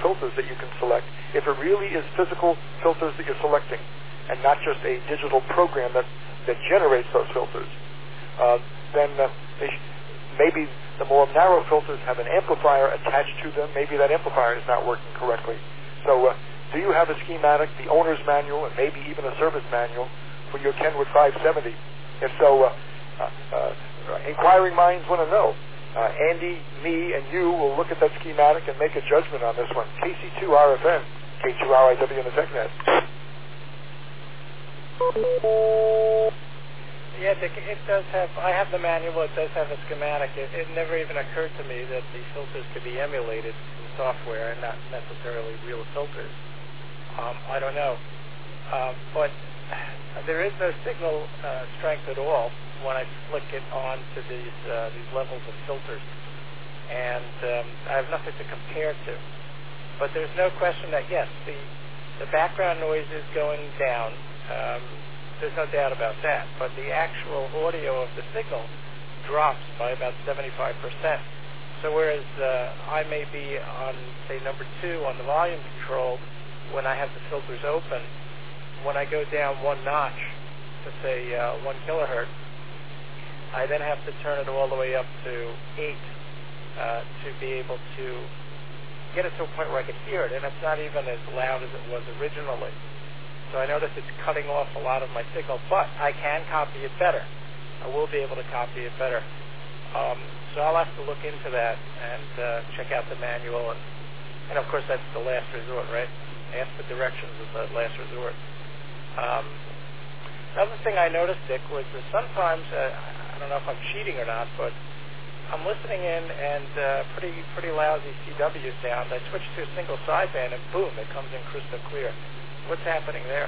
filters that you can select, if it really is physical filters that you're selecting, and not just a digital program that generates those filters, then maybe the more narrow filters have an amplifier attached to them. Maybe that amplifier is not working correctly. So do you have a schematic, the owner's manual, and maybe even a service manual for your Kenwood 570? If so, inquiring minds want to know. Andy, me, and you will look at that schematic and make a judgment on this one. KC2RFN, K2RIW in the TechNet. Yeah, Dick, it does have, I have the manual, it does have a schematic. It never even occurred to me that the filters could be emulated in software and not necessarily real filters. I don't know. But there is no signal strength at all when I flick it on to these levels of filters. And I have nothing to compare to. But there's no question that, yes, the background noise is going down. There's no doubt about that. But the actual audio of the signal drops by about 75%. So whereas I may be on, say, number 2 on the volume control when I have the filters open, when I go down one notch to, say, 1 kilohertz, I then have to turn it all the way up to 8 to be able to get it to a point where I can hear it. And it's not even as loud as it was originally. So I notice it's cutting off a lot of my signal, but I can copy it better. I will be able to copy it better. So I'll have to look into that and check out the manual. And of course, that's the last resort, right? Ask for directions is the last resort. Another thing I noticed, Dick, was that sometimes, I don't know if I'm cheating or not, but I'm listening in and pretty lousy CW sound. I switch to a single sideband and boom, it comes in crystal clear. What's happening there?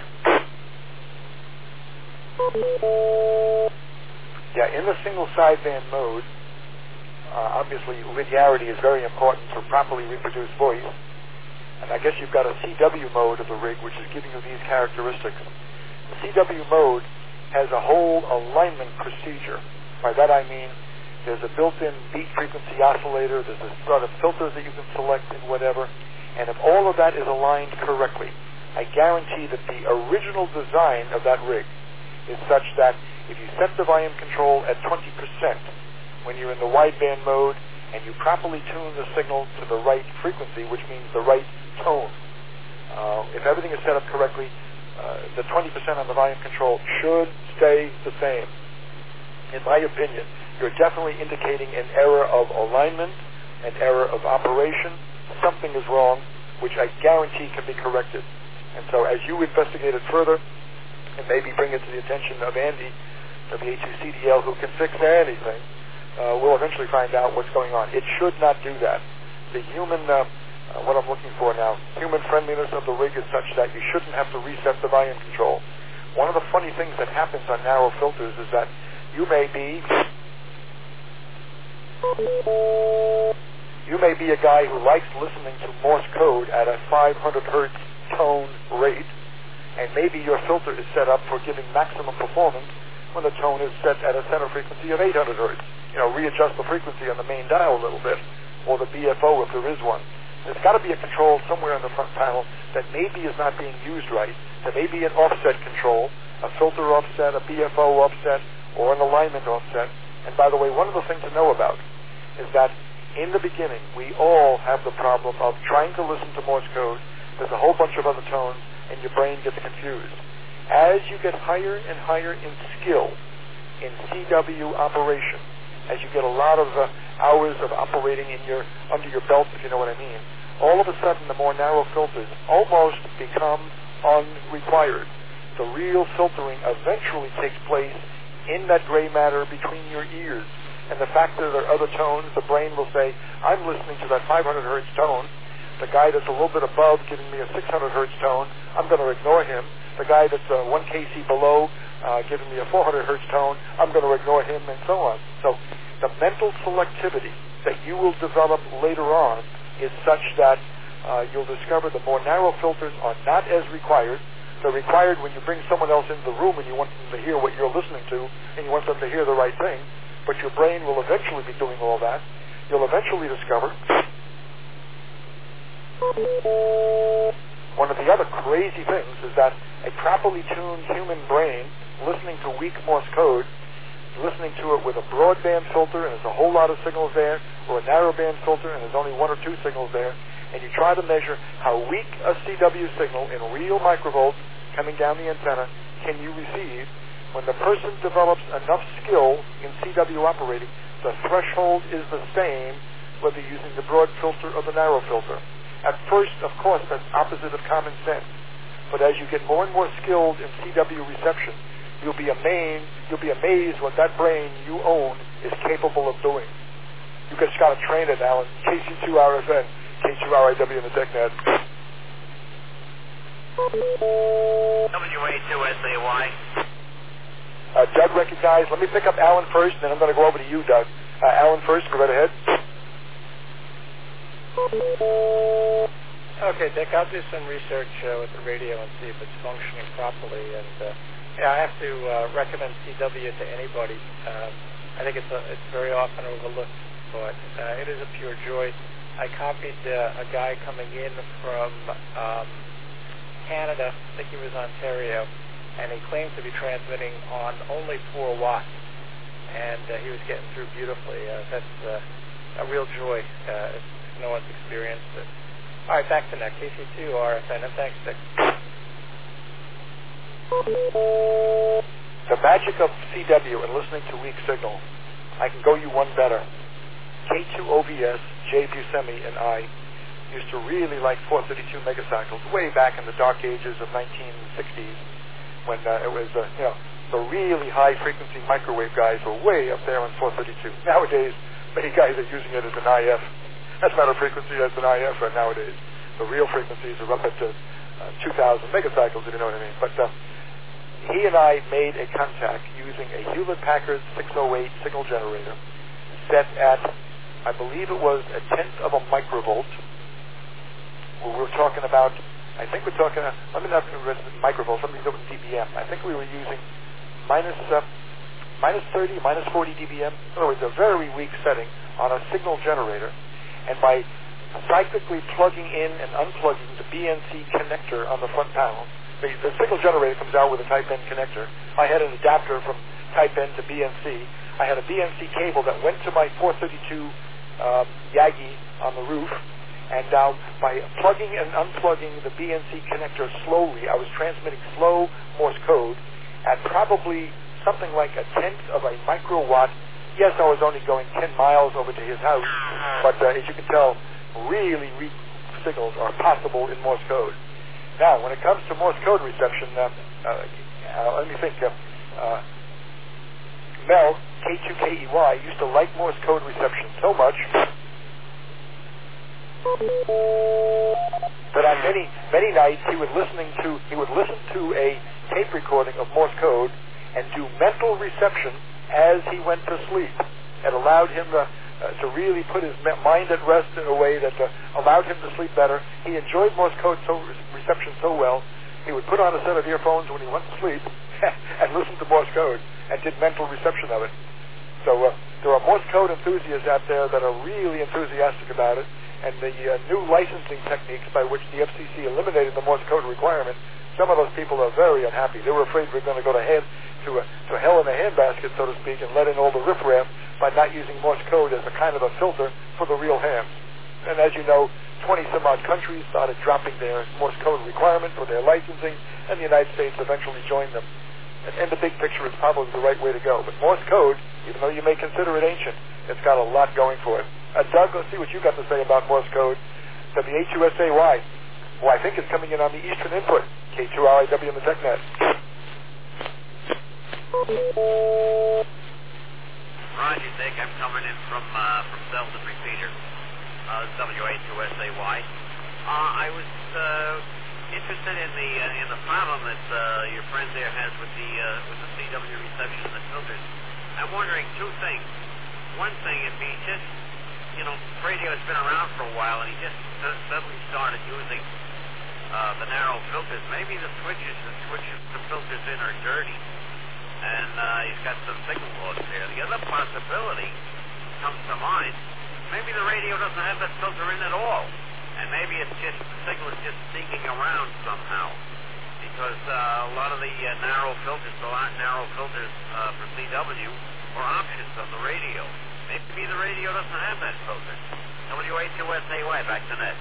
Yeah, in the single sideband mode, obviously linearity is very important to properly reproduce voice. And I guess you've got a CW mode of the rig, which is giving you these characteristics. The CW mode has a whole alignment procedure. By that I mean there's a built-in beat frequency oscillator, there's a sort of filters that you can select and whatever, and if all of that is aligned correctly, I guarantee that the original design of that rig is such that if you set the volume control at 20% when you're in the wideband mode and you properly tune the signal to the right frequency, which means the right tone, if everything is set up correctly, the 20% on the volume control should stay the same. In my opinion, you're definitely indicating an error of alignment, an error of operation. Something is wrong, which I guarantee can be corrected. And so as you investigate it further, and maybe bring it to the attention of Andy, of the A2CDL, who can fix anything, we'll eventually find out what's going on. It should not do that. The human, what I'm looking for now, human friendliness of the rig is such that you shouldn't have to reset the volume control. One of the funny things that happens on narrow filters is that you may be a guy who likes listening to Morse code at a 500 hertz tone rate, and maybe your filter is set up for giving maximum performance when the tone is set at a center frequency of 800 hertz. Readjust the frequency on the main dial a little bit, or the BFO if there is one. There's got to be a control somewhere on the front panel that maybe is not being used right. There may be an offset control, a filter offset, a BFO offset, or an alignment offset. And by the way, one of the things to know about is that in the beginning, we all have the problem of trying to listen to Morse code. There's a whole bunch of other tones, and your brain gets confused. As you get higher and higher in skill in CW operation, as you get a lot of hours of operating under your belt, if you know what I mean, all of a sudden the more narrow filters almost become unrequired. The real filtering eventually takes place in that gray matter between your ears. And the fact that there are other tones, the brain will say, I'm listening to that 500 hertz tone. The guy that's a little bit above giving me a 600 hertz tone, I'm going to ignore him. The guy that's 1 kC below giving me a 400 hertz tone, I'm going to ignore him, and so on. So the mental selectivity that you will develop later on is such that you'll discover the more narrow filters are not as required. They're required when you bring someone else into the room and you want them to hear what you're listening to, and you want them to hear the right thing. But your brain will eventually be doing all that. You'll eventually discover One of the other crazy things is that a properly tuned human brain listening to weak Morse code, listening to it with a broadband filter and there's a whole lot of signals there, or a narrowband filter and there's only one or two signals there, and you try to measure how weak a CW signal in real microvolts coming down the antenna can you receive. When the person develops enough skill in CW operating, the threshold is the same whether using the broad filter or the narrow filter. At first, of course, that's opposite of common sense. But as you get more and more skilled in CW reception, you'll be amazed what that brain you own is capable of doing. You just got to train it, Alan. KC2RFN, K2RIW in the TechNet. WA2SAY. Doug recognized. Let me pick up Alan first, and then I'm going to go over to you, Doug. Alan first, go right ahead. Okay, Dick, I'll do some research with the radio and see if it's functioning properly. And I have to recommend CW to anybody. I think it's very often overlooked, but it is a pure joy. I copied a guy coming in from Canada, I think he was Ontario, and he claimed to be transmitting on only 4 watts, and he was getting through beautifully. That's a real joy if no one's experienced it. All right, back to Nick, KC2 RFN, and thanks, Dick. The magic of CW and listening to weak signal. I can go you one better. K2OVS, Jay Buscemi, and I used to really like 432 megacycles way back in the dark ages of 1960s when it was, the really high-frequency microwave guys were way up there on 432. Nowadays, many guys are using it as an IF. That's not a frequency, that's an IF nowadays. The real frequencies are up at 2,000 megacycles, if you know what I mean. But he and I made a contact using a Hewlett-Packard 608 signal generator set at, I believe it was a tenth of a microvolt. We're talking about, I think we're talking, let me not remember microvolts, let me go with dBm. I think we were using minus 30, minus 40 dBm. In other words, a very weak setting on a signal generator. And by cyclically plugging in and unplugging the BNC connector on the front panel, the signal generator comes out with a Type N connector. I had an adapter from Type N to BNC. I had a BNC cable that went to my 432 Yagi on the roof. And now, by plugging and unplugging the BNC connector slowly, I was transmitting slow Morse code at probably something like a tenth of a microwatt. Yes, I was only going 10 miles over to his house, but as you can tell, really weak signals are possible in Morse code. Now, when it comes to Morse code reception, let me think. Mel, K2KEY, used to like Morse code reception so much that on many nights he would listen to a tape recording of Morse code and do mental reception as he went to sleep. It allowed him to really put his mind at rest in a way that allowed him to sleep better. He enjoyed Morse code reception so well, he would put on a set of earphones when he went to sleep and listen to Morse code and did mental reception of it. So there are Morse code enthusiasts out there that are really enthusiastic about it. And the new licensing techniques by which the FCC eliminated the Morse code requirement, some of those people are very unhappy. They were afraid we're going to go to hell in a handbasket, so to speak, and let in all the riffraff by not using Morse code as a kind of a filter for the real hams. And as you know, 20-some-odd countries started dropping their Morse code requirement for their licensing, and the United States eventually joined them. And the big picture is probably the right way to go. But Morse code, even though you may consider it ancient, it's got a lot going for it. Doug, let's see what you got to say about Morse code. WA2SAY, who I think is coming in on the Eastern Input, K2RIW in the TechNet. Roger, Dick. I'm coming in from Selden Repeater, WA2SAY. I was interested in the problem that your friend there has with the CW reception and the filters. I'm wondering two things. One thing, if he just, radio's been around for a while, and he just suddenly started using the narrow filters. Maybe the filters in are dirty, and he's got some signal loss there. The other possibility comes to mind, maybe the radio doesn't have that filter in at all. and maybe it's just the signal is just sneaking around somehow, because a lot of the narrow filters, the narrow filters for CW, are options on the radio. Maybe the radio doesn't have that filter. WA2SAY, back to net.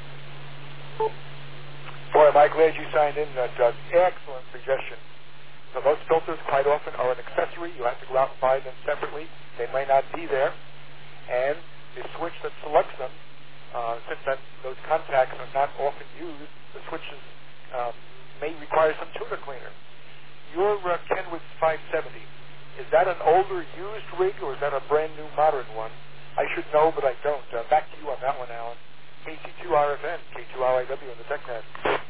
Boy, am I glad you signed in, Doug. Excellent suggestion. So those filters quite often are an accessory. You have to go out and buy them separately. They may not be there. And the switch that selects them, since those contacts are not often used, the switches may require some tuner cleaner. Your Kenwood 570, is that an older used rig or is that a brand new modern one? I should know, but I don't. Back to you on that one, Alan. KC2RFN, K2RIW in the TechNet.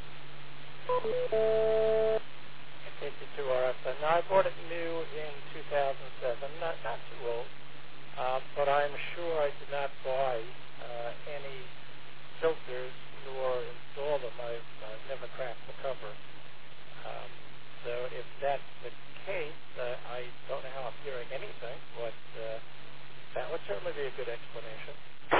KC2RFN. Now, I bought it new in 2007, not too old, but I'm sure I did not buy any filters nor install them. I've never cracked the cover. So if that's the case, I don't know how I'm hearing anything, but that would certainly be a good explanation.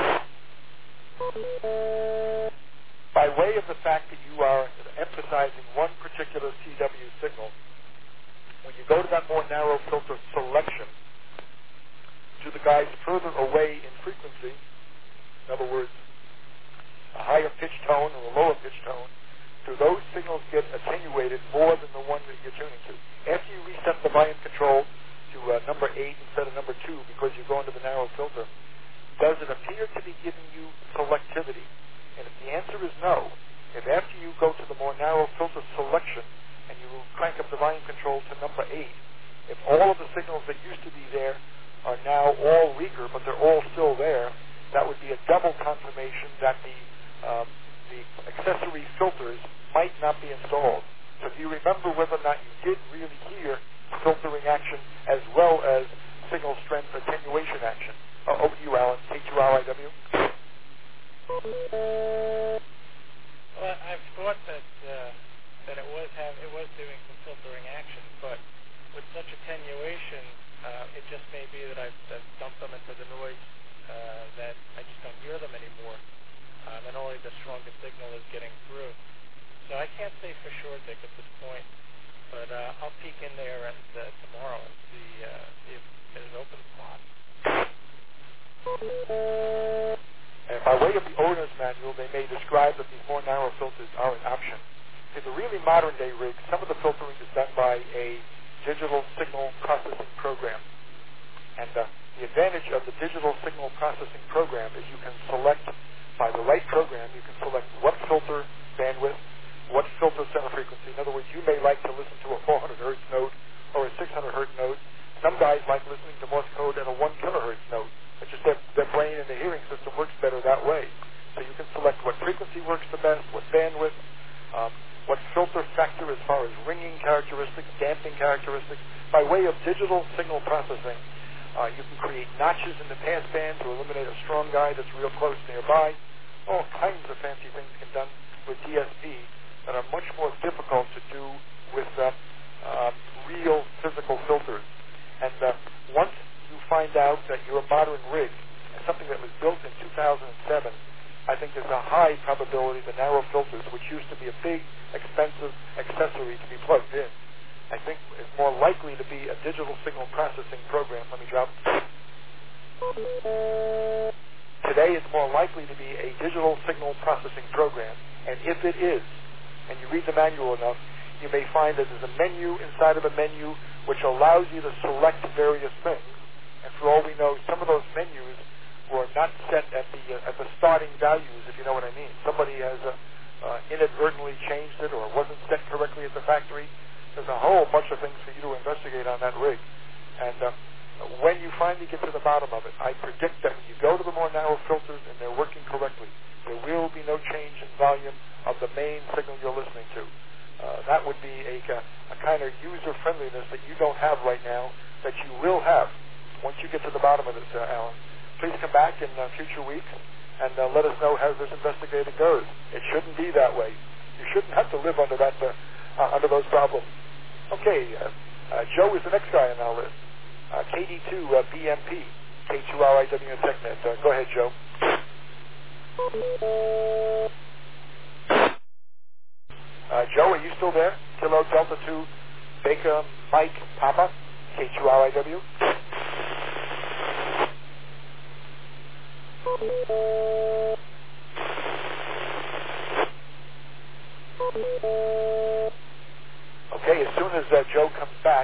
By way of the fact that you are emphasizing one particular CW signal, when you go to that more narrow filter selection, to the guys further away in frequency, in other words, a higher pitch tone or a lower pitch tone, do those signals get attenuated more than the one that you're tuning to? After you reset the volume control to number 8 instead of number 2 because you go into the narrow filter, does it appear to be giving you selectivity? And if the answer is no, if after you go to the more narrow filter selection and you crank up the volume control to number 8, if all of the signals that used to be there are now all weaker, but they're all still there, that would be a double confirmation that the accessory filters might not be installed. So do you remember whether or not you did really hear filtering action as well as signal strength attenuation action? Over to you, Alan. K2RIW. Well, I've thought that it was doing some filtering action, but with such attenuation, it just may be that I've dumped them into the noise that I just don't hear them anymore, and only the strongest signal is getting through. So I can't say for sure, Dick, at this point, but I'll peek in there tomorrow and see if there's an open spot. And by way of the owner's manual, they may describe that these more narrow filters are an option. In the really modern day rigs, some of the filtering is done by a digital signal processing program. And the advantage of the digital signal processing program is you can select, by the right program, you can select what filter bandwidth, what filter center frequency. In other words, you may like to listen to a 400 hertz node or a 600 hertz node. Some guys like listening to Morse code at a 1 kilohertz node. It's just their brain and their hearing system works better that way. So you can select what frequency works the best, what bandwidth, what filter factor as far as ringing characteristics, damping characteristics. By way of digital signal processing, you can create notches in the passband to eliminate a strong guy that's real close nearby. All kinds of fancy things can be done with DSP that are much more difficult to do with real physical filters. And once you find out that your modern rig is something that was built in 2007, I think there's a high probability the narrow filters, which used to be a big, expensive accessory to be plugged in, I think is more likely to be a digital signal processing program. Let me drop. Today it's more likely to be a digital signal processing program, and if it is, and you read the manual enough, you may find that there's a menu inside of a menu which allows you to select various things. And for all we know, some of those menus were not set at the starting values, if you know what I mean. Somebody has inadvertently changed it or wasn't set correctly at the factory. There's a whole bunch of things for you to investigate on that rig. And when you finally get to the bottom of it, I predict that when you go to the more narrow filters and they're working correctly, there will be no change in volume of the main signal you're listening to. That would be a kind of user-friendliness that you don't have right now that you will have once you get to the bottom of this, Alan. Please come back in future weeks and let us know how this investigation goes. It shouldn't be that way. You shouldn't have to live under that under those problems. Okay, Joe is the next guy on our list. KD2 BMP, K2RIW TechNet. Go ahead, Joe. Joe, are you still there? Kilo Delta 2, Baker, Mike, Papa, K2RIW. Okay, as soon as Joe comes back,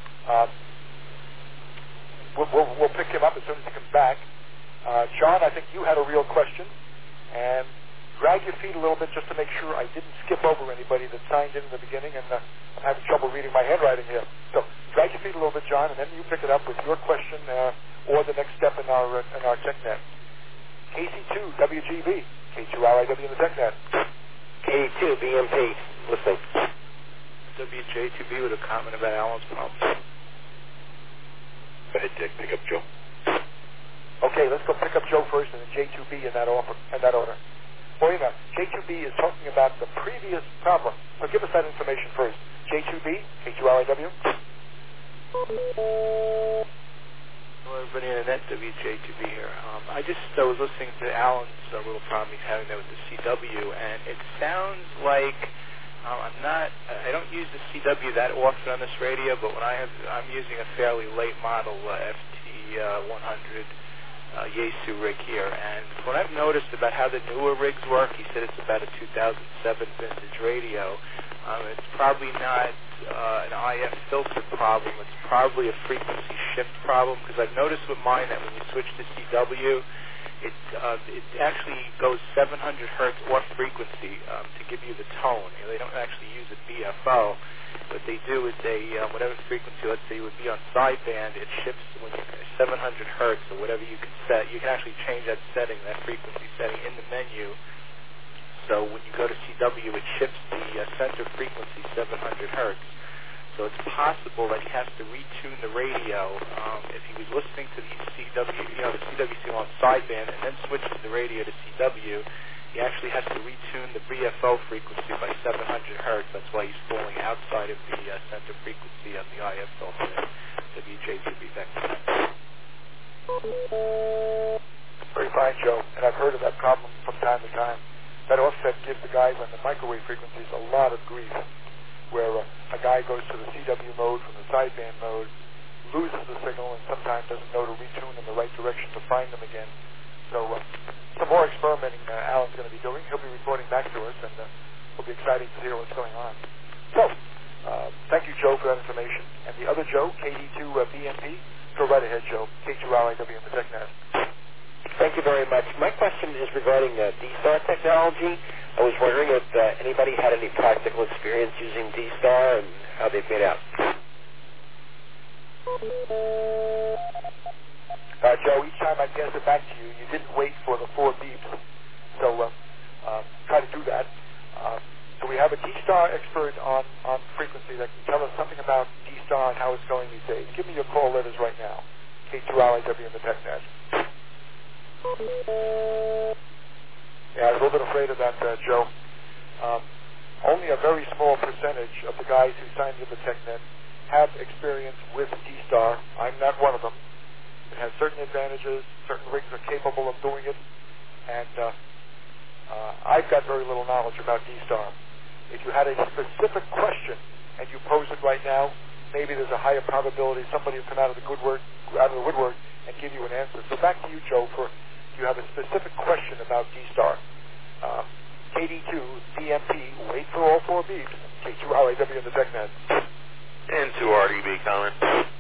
we'll pick him up as soon as he comes back. John, I think you had a real question, and drag your feet a little bit just to make sure I didn't skip over anybody that signed in the beginning, and I'm having trouble reading my handwriting here. So drag your feet a little bit, John, and then you pick it up with your question or the next step in our TechNet. KC2 WGB, K2RIW in the TechNet. KC2 BMP, listening. WJ2B with a comment about Alan's problem. Go ahead, Dick. Pick up Joe. Okay, let's go pick up Joe first and then J2B in that order. Well, you know, J2B is talking about the previous problem. So give us that information first. J2B, K2RIW. Hello, everybody on the net, WJ2B here. I was listening to Alan's little problem he's having there with the CW, and it sounds like I don't use the CW that often on this radio, but when I'm using a fairly late model FT100 Yaesu rig here, and what I've noticed about how the newer rigs work, he said it's about a 2007 vintage radio. It's probably not an IF filter problem. It's probably a frequency shift problem, because I've noticed with mine that when you switch to CW, it actually goes 700 hertz off frequency to give you the tone. You know, they don't actually use a BFO. What they do is whatever frequency, let's say, would be on sideband, it shifts when you're 700 hertz or whatever you can set. You can actually change that setting, that frequency setting in the menu. So when you go to CW, it shifts the center frequency 700 hertz. So it's possible that he has to retune the radio. If he was listening to the CW, the CW signal on sideband and then switches the radio to CW, he actually has to retune the BFO frequency by 700 hertz. That's why he's falling outside of the center frequency of the IF filter, WJ2B vector. Very fine, Joe. And I've heard of that problem from time to time. That offset gives the guys on the microwave frequencies a lot of grief, where a guy goes to the CW mode from the sideband mode, loses the signal, and sometimes doesn't know to retune in the right direction to find them again. So some more experimenting Alan's going to be doing. He'll be reporting back to us, and it'll be exciting to hear what's going on. So thank you, Joe, for that information. And the other Joe, KD2 BMP, go right ahead, Joe. K2RIW in the TechNet. Thank you very much. My question is regarding D-Star technology. I was wondering if anybody had any practical experience using D-Star and how they've made out. Joe, each time I pass it back to you, you didn't wait for the 4 beeps. So try to do that. So we have a D-Star expert on frequency that can tell us something about D-Star and how it's going these days. Give me your call letters right now. K2RIW in the TechNet. Yeah, I was a little bit afraid of that, Joe. Only a very small percentage of the guys who signed into the TechNet have experience with D-Star. I'm not one of them. It has certain advantages. Certain rigs are capable of doing it. And I've got very little knowledge about D-Star. If you had a specific question and you pose it right now, maybe there's a higher probability somebody will come out of the woodwork and give you an answer. So back to you, Joe, for if you have a specific question about D-Star. KD2, BMP, wait for all 4 beeps. K2RIW in the TechNet. N2RDB comment.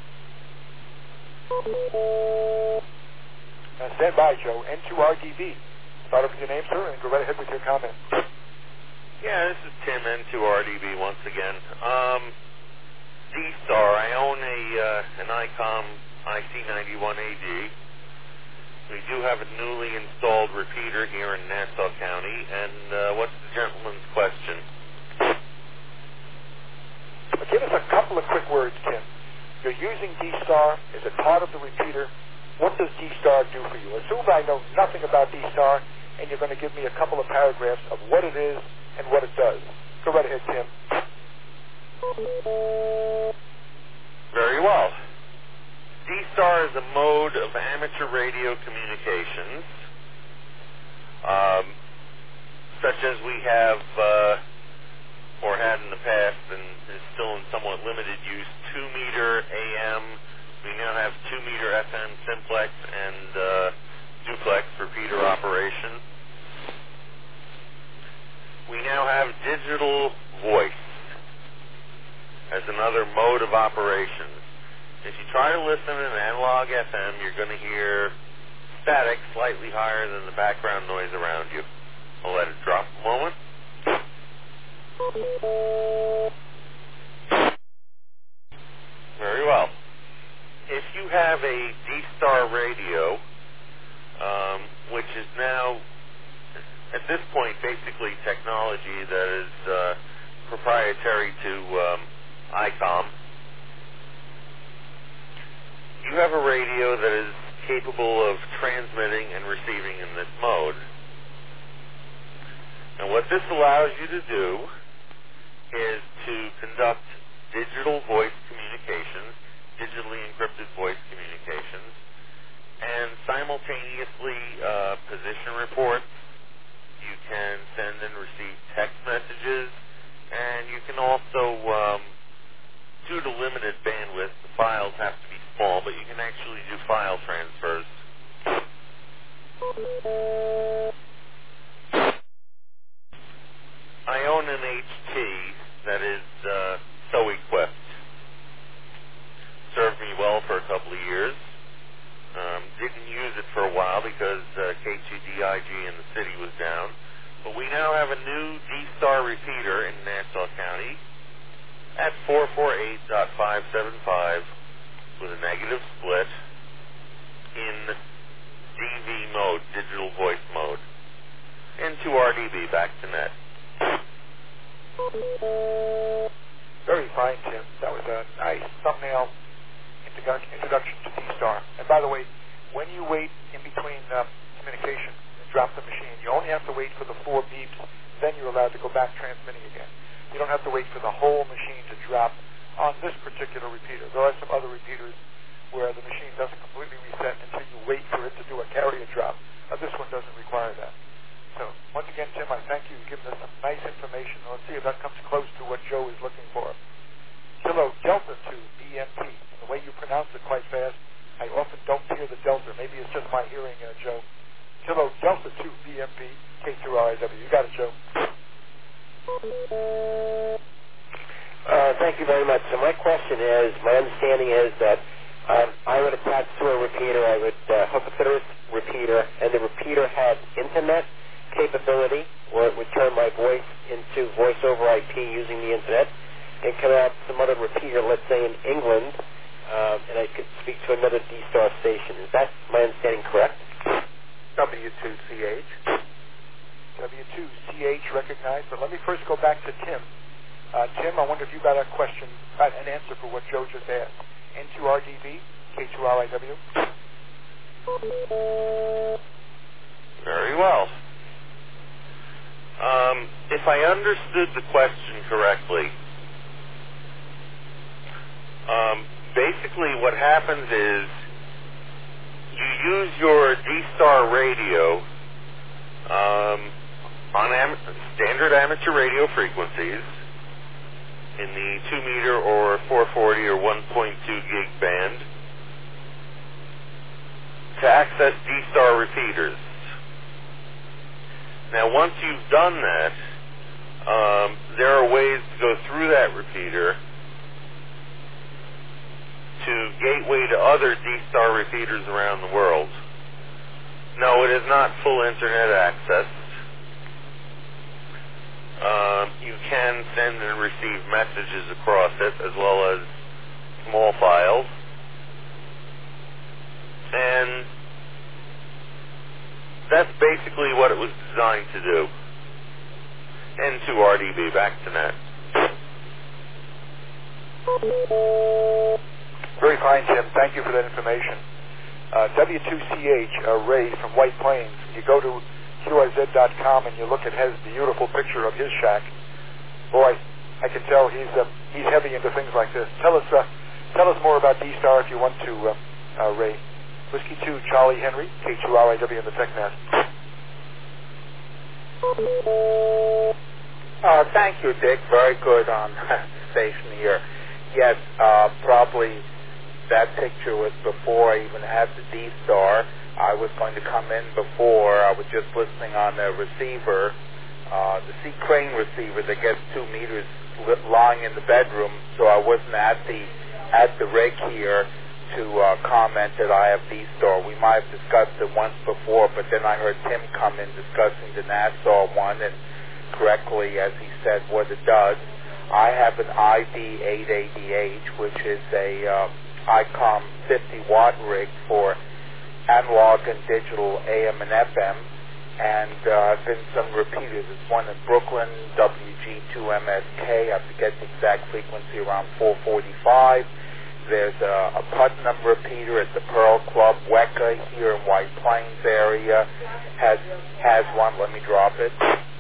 Now stand by, Joe. N2RDB. Start up with your name, sir, and go right ahead with your comment. Yeah, this is Tim, N2RDB once again. D-Star, I own an ICOM IC91AG. We do have a newly installed repeater here in Nassau County, and what's the gentleman's question? Give us a couple of quick words, Tim. You're using D-Star as a part of the repeater. What does D-Star do for you? Assume I know nothing about D-Star, and you're going to give me a couple of paragraphs of what it is and what it does. Go right ahead, Tim. Very well. D-Star is a mode of amateur radio communications such as we have or had in the past and is still in somewhat limited use, 2-meter AM. We now have 2-meter FM simplex and duplex repeater operation. We now have digital voice as another mode of operation. If you try to listen in analog FM, you're going to hear static slightly higher than the background noise around you. I'll let it drop a moment. Very well. If you have a D-Star radio, which is now, at this point, basically technology that is proprietary to ICOM, you have a radio that is capable of transmitting and receiving in this mode. And what this allows you to do is to conduct digital voice communications, digitally encrypted voice communications, and simultaneously position reports. You can send and receive text messages, and you can also, due to limited bandwidth, the files have to be small, but you can actually do file transfers. I own an HT that is so equipped. Served me well for a couple of years. Didn't use it for a while because KTDIG in the city was down. But we now have a new D-Star repeater in Nassau County at 448.575 with a negative split in DV mode, digital voice mode, and 2 RDB back to net. Very fine, Tim. That was a nice thumbnail introduction to D-Star. And by the way, when you wait in between communication and drop the machine, you only have to wait for the 4 beeps, then you're allowed to go back transmitting again. You don't have to wait for the whole machine to drop on this particular repeater. There are some other repeaters where the machine doesn't completely reset until you wait for it to do a carrier drop. This one doesn't require that. So, once again, Tim, I thank you for giving us some nice information. Let's see if that comes close to what Joe is looking for. Kilo Delta 2 BMP. And the way you pronounce it quite fast, I often don't hear the Delta. Maybe it's just my hearing, Joe. Kilo Delta 2 BMP, K2RIW. You got it, Joe. Thank you very much. So my question is, my understanding is that I would attach to a repeater, I would hook up to the repeater, and the repeater had internet capability, or it would turn my voice into voice over IP using the internet, and come out some other repeater, let's say in England, and I could speak to another D-Star station. Is that my understanding correct? W2CH. W2CH recognized, but let me first go back to Tim. Tim, I wonder if you got an answer for what Joe just asked. N2RDB, K2RIW. Very well. If I understood the question correctly, basically what happens is you use your D-Star radio on standard amateur radio frequencies in the 2-meter or 440 or 1.2 gig band to access D-Star repeaters. Now, once you've done that, there are ways to go through that repeater to gateway to other D-Star repeaters around the world. No, it is not full internet access. You can send and receive messages across it as well as small files. And that's basically what it was designed to do. N2RDB, back to net. Very fine, Tim. Thank you for that information. W2CH, Ray from White Plains. You go to QRZ.com and you look, it has the beautiful picture of his shack. Boy, I can tell he's heavy into things like this. Tell us more about D-Star if you want to, Ray. Whiskey 2, Charlie Henry, K2RIW in the TechNet. Thank you, Dick. Very good on station here. Yes, probably that picture was before I even had the D-Star. I was going to come in before. I was just listening on the receiver, the C crane receiver that gets 2 meters lying in the bedroom, so I wasn't at the rig here to comment that I have D-Star. We might have discussed it once before, but then I heard Tim come in discussing the Nassau one, and correctly, as he said, what it does. I have an ID880H, which is a ICOM 50-watt rig for analog and digital AM and FM, and I've been some repeaters. There's one in Brooklyn, WG2MSK. I forget the exact frequency, around 445. There's a Putnam repeater at the Pearl Club. WECA here in White Plains area has one. Let me drop it.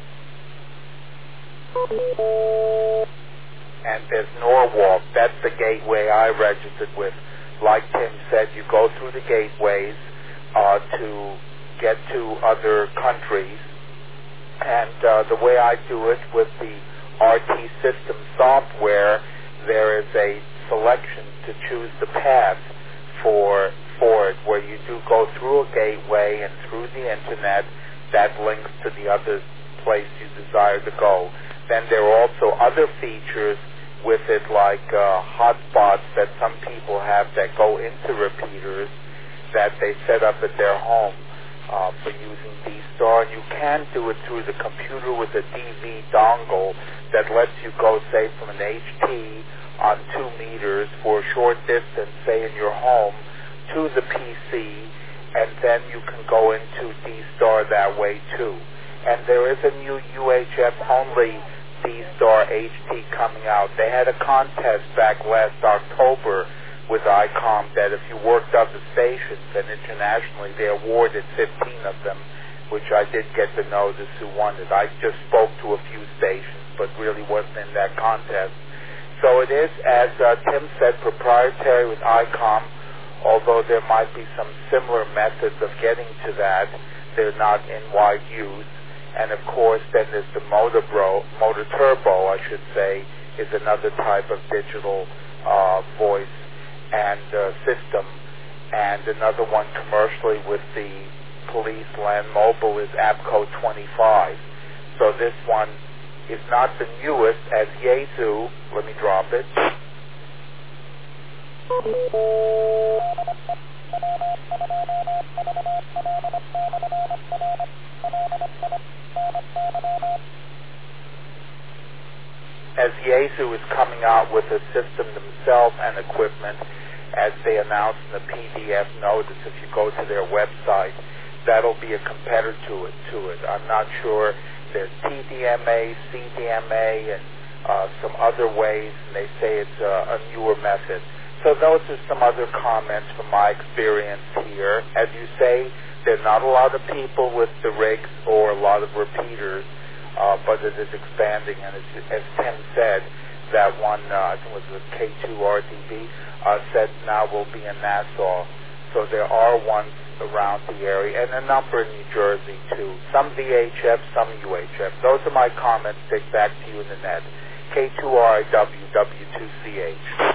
And there's Norwalk. That's the gateway I registered with. Like Tim said, you go through the gateways to get to other countries. And the way I do it with the RT system software, there is a selection to choose the path for it, where you do go through a gateway and through the internet that links to the other place you desire to go. Then there are also other features with it, like hotspots that some people have that go into repeaters that they set up at their home for using D-Star. And you can do it through the computer with a DV dongle that lets you go, say, from an HT on 2 meters for a short distance, say in your home, to the PC, and then you can go into D-Star that way too. And there is a new UHF-only D-Star HT coming out. They had a contest back last October with ICOM that if you worked other stations, and internationally they awarded 15 of them, which I did get to notice who won it. I just spoke to a few stations, but really wasn't in that contest. So it is, as Tim said, proprietary with ICOM, although there might be some similar methods of getting to that. They're not in wide use. And of course, then there's the Motor Turbo, I should say, is another type of digital voice and system. And another one commercially with the police Land Mobile is APCO 25. So this one is not the newest as Yaesu. Let me drop it. As Yaesu is coming out with a system themselves and equipment, as they announced in the PDF notice, if you go to their website, that'll be a competitor to it. I'm not sure. There's TDMA, CDMA, and some other ways, and they say it's a newer method. So those are some other comments from my experience here. As you say, there are not a lot of people with the rigs or a lot of repeaters, but it is expanding. And as Tim said, that one, I think it was the K2RDB, said now will be in Nassau. So there are ones around the area, and a number in New Jersey, too. Some VHF, some UHF. Those are my comments. Take back to you in the net. K2RIW, W2CH.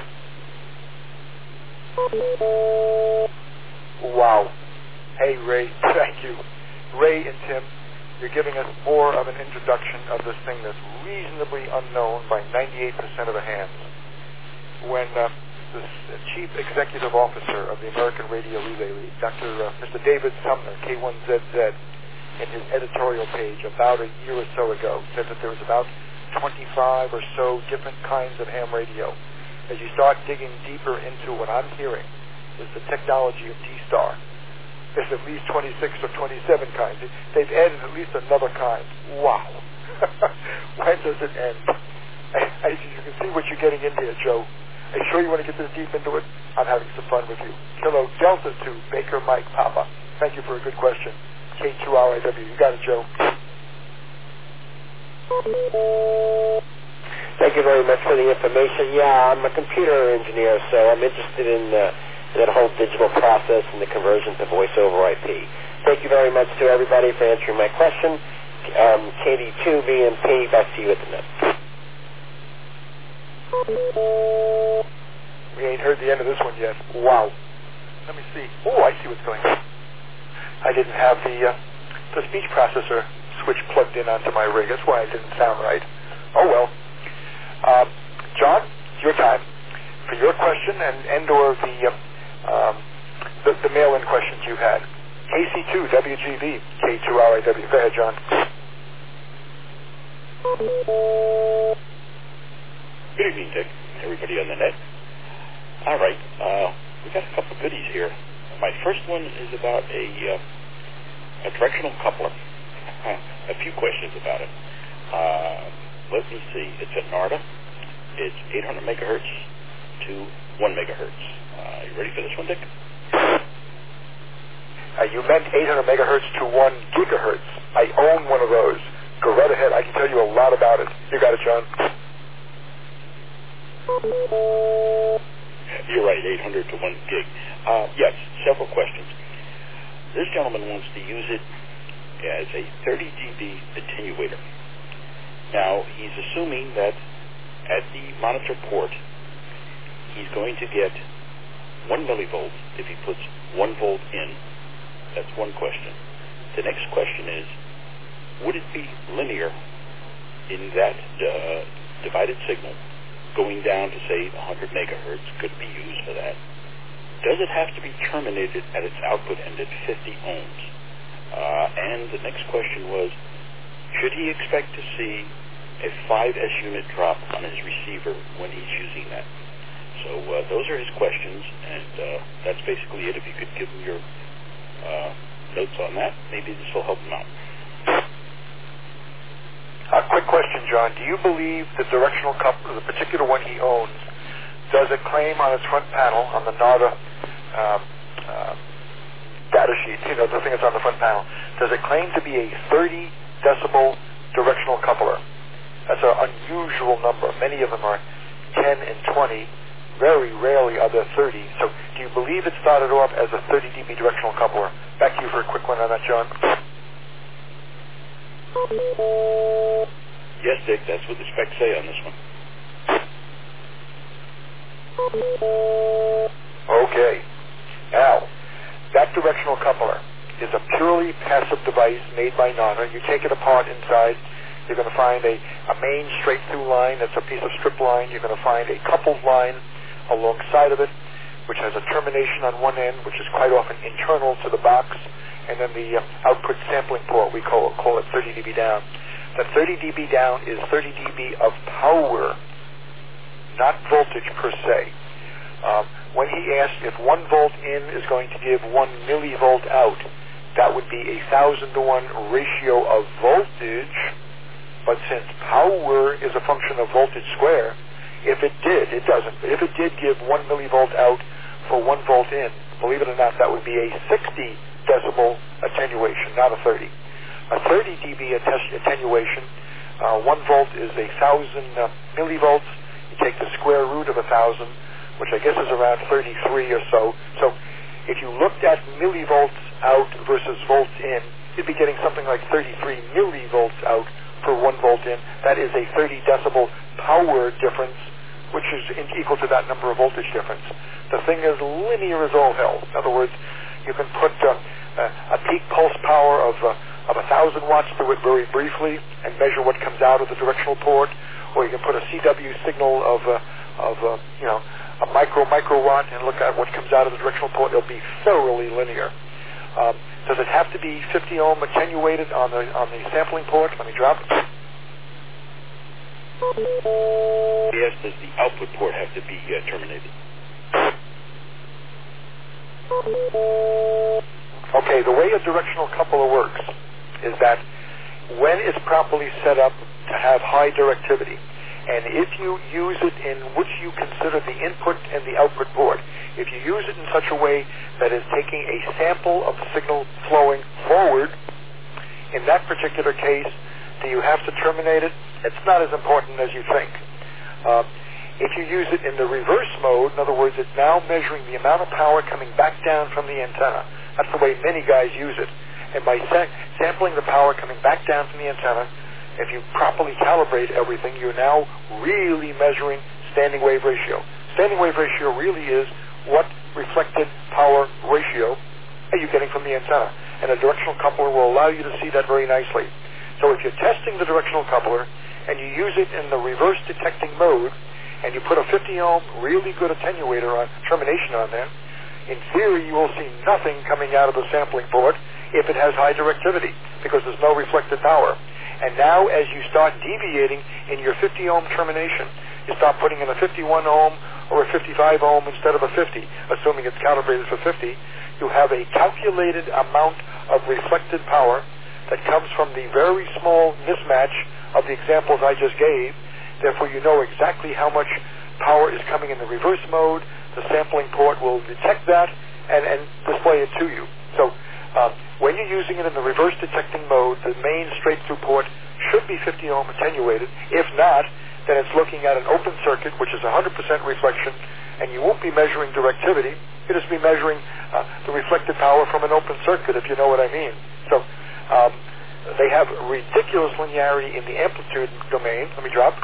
Wow. Hey, Ray, thank you. Ray and Tim, you're giving us more of an introduction of this thing that's reasonably unknown by 98% of the hands. When the Chief Executive Officer of the American Radio Relay League, Mr. David Sumner, K1ZZ, in his editorial page about a year or so ago, said that there was about 25 or so different kinds of ham radio. As you start digging deeper into what I'm hearing is the technology of D-Star, there's at least 26 or 27 kinds. They've added at least another kind. Wow. When does it end? You can see what you're getting into here, Joe. Are you sure you want to get this deep into it? I'm having some fun with you. Kilo Delta 2, Baker Mike Papa. Thank you for a good question. K2RIW. You got it, Joe. Thank you very much for the information. Yeah, I'm a computer engineer, so I'm interested in that whole digital process and the conversion to voice over IP. Thank you very much to everybody for answering my question, KD2 VMP, back to you at the net. We ain't heard the end of this one yet. Wow. Let me see. Oh, I see what's going on. I didn't have the speech processor switch plugged in onto my rig. That's why it didn't sound right. Oh, well. John, it's your time. For your question and or the mail-in questions you had. KC2, WGB, K2RIW. Go ahead, John. Good evening, Dick. Everybody on the net. All right. We got a couple of goodies here. My first one is about a directional coupler. A few questions about it. Let me see. It's a NARDA. It's 800 megahertz to 1 megahertz. You ready for this one, Dick? You meant 800 megahertz to 1 gigahertz. I own one of those. Go right ahead. I can tell you a lot about it. You got it, John. You're right, 800 to 1 gig. Yes, several questions. This gentleman wants to use it as a 30 dB attenuator. Now, he's assuming that at the monitor port, he's going to get 1 millivolt if he puts 1 volt in. That's one question. The next question is, would it be linear in that divided signal going down to, say, 100 megahertz? Could be used for that. Does it have to be terminated at its output end at 50 ohms? And the next question was, should he expect to see a 5S unit drop on his receiver when he's using that? So those are his questions, and that's basically it. If you could give him your notes on that, maybe this will help him out. A quick question, John. Do you believe the directional coupler, the particular one he owns, does it claim on its front panel, on the NARDA data sheet, the thing that's on the front panel, does it claim to be a 30 decibel directional coupler? That's an unusual number. Many of them are 10 and 20. Very rarely are there 30. So do you believe it started off as a 30 dB directional coupler? Back to you for a quick one on that, John. Yes, Dick, that's what the specs say on this one. Okay. Now, that directional coupler is a purely passive device made by NARDA. You take it apart inside, you're going to find a main straight-through line. That's a piece of strip line. You're going to find a coupled line alongside of it, which has a termination on one end, which is quite often internal to the box, and then the output sampling port, we call it 30 dB down. That 30 dB down is 30 dB of power, not voltage per se. When he asked if 1 volt in is going to give 1 millivolt out, that would be a 1,000 to 1 ratio of voltage, but since power is a function of voltage square, if it did, it doesn't, but if it did give 1 millivolt out for 1 volt in, believe it or not, that would be a 60 decibel attenuation, not a 30. A 30 dB attenuation, 1 volt is 1,000 millivolts. You take the square root of 1,000, which I guess is around 33 or so. So if you looked at millivolts out versus volts in, you'd be getting something like 33 millivolts out for 1 volt in. That is a 30 decibel power difference, which is equal to that number of voltage difference. The thing is linear as all hell. In other words, you can put a peak pulse power of 1,000 watts to it very briefly and measure what comes out of the directional port, or you can put a CW signal of a microwatt and look at what comes out of the directional port. It'll be thoroughly linear. Does it have to be 50 ohm attenuated on the sampling port? Let me drop. Yes, does the output port have to be terminated? Okay, the way a directional coupler works is that when it's properly set up to have high directivity, and if you use it in which you consider the input and the output port, if you use it in such a way that is taking a sample of the signal flowing forward, in that particular case, do you have to terminate it? It's not as important as you think. If you use it in the reverse mode, in other words, it's now measuring the amount of power coming back down from the antenna. That's the way many guys use it. And by sampling the power coming back down from the antenna, if you properly calibrate everything, you're now really measuring standing wave ratio. Standing wave ratio really is what reflected power ratio are you getting from the antenna. And a directional coupler will allow you to see that very nicely. So if you're testing the directional coupler and you use it in the reverse detecting mode, and you put a 50 ohm really good attenuator on termination on there, in theory you will see nothing coming out of the sampling port if it has high directivity, because there's no reflected power. And now as you start deviating in your 50 ohm termination, you start putting in a 51 ohm or a 55 ohm instead of a 50, assuming it's calibrated for 50, you have a calculated amount of reflected power that comes from the very small mismatch of the examples I just gave. Therefore, you know exactly how much power is coming in the reverse mode. The sampling port will detect that and display it to you. So when you're using it in the reverse detecting mode, the main straight-through port should be 50 ohm attenuated. If not, then it's looking at an open circuit, which is 100% reflection, and you won't be measuring directivity. You'll just be measuring the reflected power from an open circuit, if you know what I mean. So they have ridiculous linearity in the amplitude domain. Let me drop.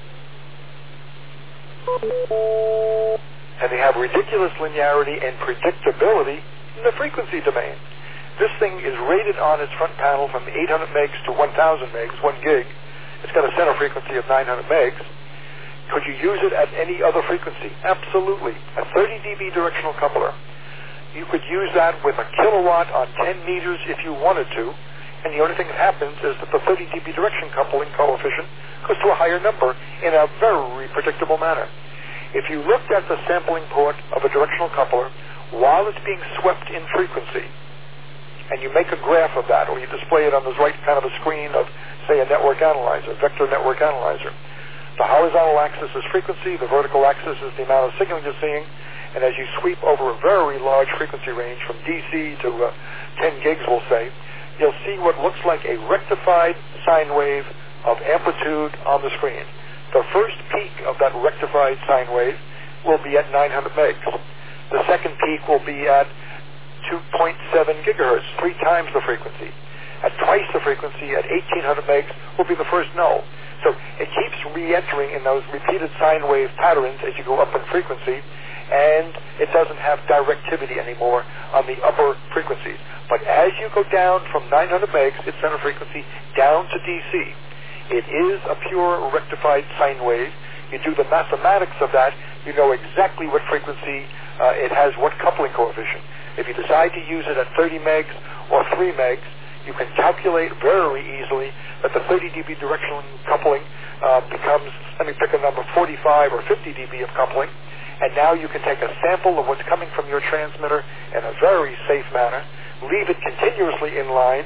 And they have ridiculous linearity and predictability in the frequency domain. This thing is rated on its front panel from 800 megs to 1,000 megs, 1 gig. It's got a center frequency of 900 megs. Could you use it at any other frequency? Absolutely. A 30 dB directional coupler. You could use that with a kilowatt on 10 meters if you wanted to, and the only thing that happens is that the 30 dB direction coupling coefficient goes to a higher number in a very predictable manner. If you looked at the sampling port of a directional coupler while it's being swept in frequency, and you make a graph of that, or you display it on the right kind of a screen of, say, a network analyzer, vector network analyzer. The horizontal axis is frequency, the vertical axis is the amount of signal you're seeing, and as you sweep over a very large frequency range from DC to 10 gigs, we'll say, you'll see what looks like a rectified sine wave of amplitude on the screen. The first peak of that rectified sine wave will be at 900 megs. The second peak will be at 2.7 gigahertz, 3 times the frequency. At twice the frequency, at 1800 megs, will be the first null. So it keeps re-entering in those repeated sine wave patterns as you go up in frequency, and it doesn't have directivity anymore on the upper frequencies. But as you go down from 900 megs, its center frequency, down to DC, it is a pure rectified sine wave. You do the mathematics of that, you know exactly what frequency it has, what coupling coefficient. If you decide to use it at 30 megs or 3 megs, you can calculate very easily that the 30 dB directional coupling becomes, let me pick a number, 45 or 50 dB of coupling, and now you can take a sample of what's coming from your transmitter in a very safe manner, leave it continuously in line,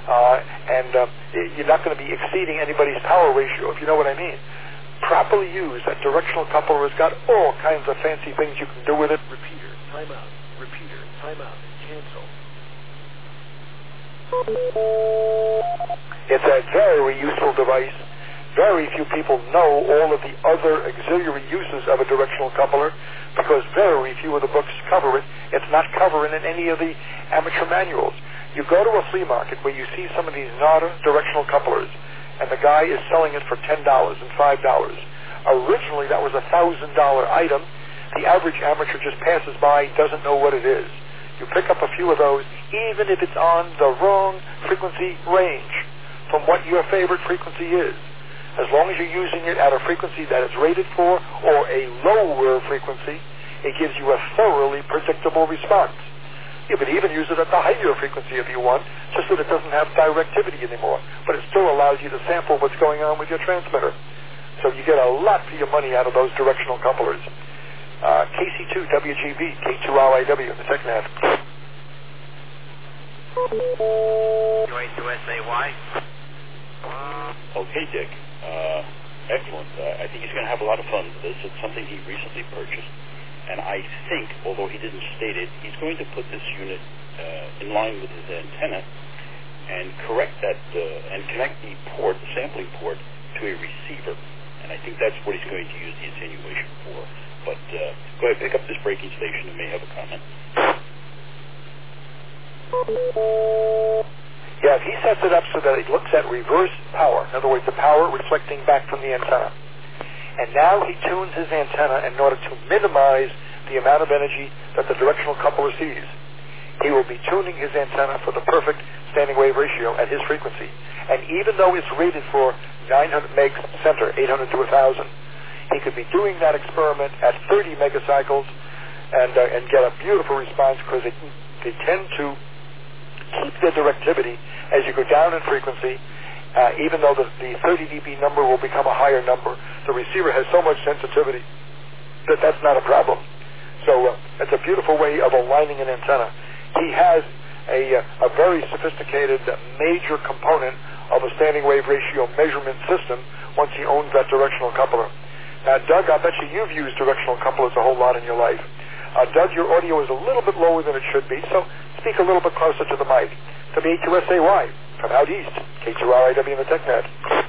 and you're not going to be exceeding anybody's power ratio, if you know what I mean. Properly used, that directional coupler has got all kinds of fancy things you can do with it. Repeater, timeout. Repeater, timeout, cancel. It's a very useful device. Very few people know all of the other auxiliary uses of a directional coupler because very few of the books cover it. It's not covered in any of the amateur manuals. You go to a flea market where you see some of these NADA directional couplers, and the guy is selling it for $10 and $5. Originally, that was a $1,000 item. The average amateur just passes by, doesn't know what it is. You pick up a few of those, even if it's on the wrong frequency range from what your favorite frequency is. As long as you're using it at a frequency that it's rated for or a lower frequency, it gives you a thoroughly predictable response. You could even use it at the higher frequency if you want, just that it doesn't have directivity anymore. But it still allows you to sample what's going on with your transmitter. So you get a lot for your money out of those directional couplers. KC2WGB, K2RIW in the TechNav. UA2SAY. Okay, Dick. Excellent. I think he's going to have a lot of fun with this. It's something he recently purchased. And I think, although he didn't state it, he's going to put this unit in line with his antenna and correct that and connect the port, the sampling port, to a receiver. And I think that's what he's going to use the attenuation for. But go ahead, pick up this breaking station and may have a comment. Yeah, if he sets it up so that it looks at reverse power, in other words, the power reflecting back from the antenna, and now he tunes his antenna in order to minimize the amount of energy that the directional coupler sees, he will be tuning his antenna for the perfect standing wave ratio at his frequency. And even though it's rated for 900 megs center, 800 to 1,000, he could be doing that experiment at 30 megacycles and get a beautiful response, because they tend to keep their directivity as you go down in frequency. Even though the 30 dB number will become a higher number, the receiver has so much sensitivity that that's not a problem. So it's a beautiful way of aligning an antenna. He has a very sophisticated major component of a standing wave ratio measurement system once he owns that directional coupler. Doug, I bet you've used directional couplers a whole lot in your life. Doug, your audio is a little bit lower than it should be, so speak a little bit closer to the mic. W2SAY from out east, K2RIW in the TechNet.